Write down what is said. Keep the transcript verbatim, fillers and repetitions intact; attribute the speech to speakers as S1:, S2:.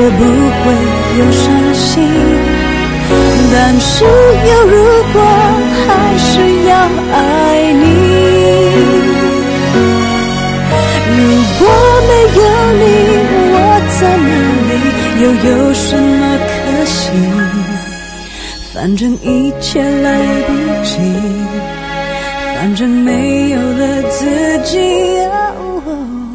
S1: 我不会有伤心，但是有如果还是要爱你。如果没有你，我在哪里，又有什么可惜？反正一切来不及，反正没有了自己。哦